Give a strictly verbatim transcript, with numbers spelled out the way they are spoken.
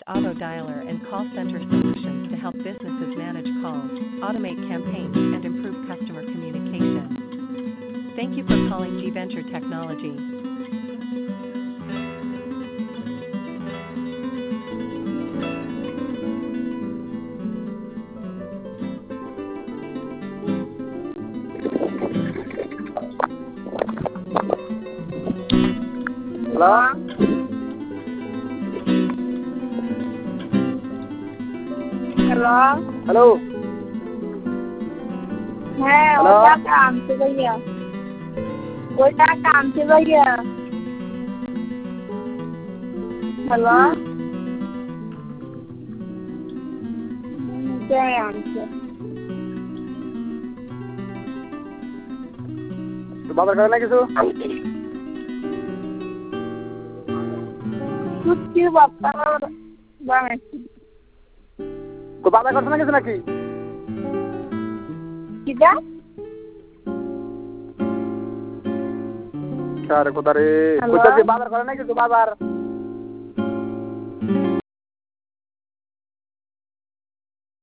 auto dialer and call center solutions to help businesses manage calls, automate campaigns, and improve customer communication. Thank you for calling G Venture Technology. Hello? Hello hello है hello ओटा काम से भैया ओटा काम से भैया hello क्या काम से तो बाजार करना किसो कुछ क्यों बापा बामे तो बाजार करना किसो नाकी किधर क्या रे कोतारे हेलो कुछ बाजार करना किसो बाजार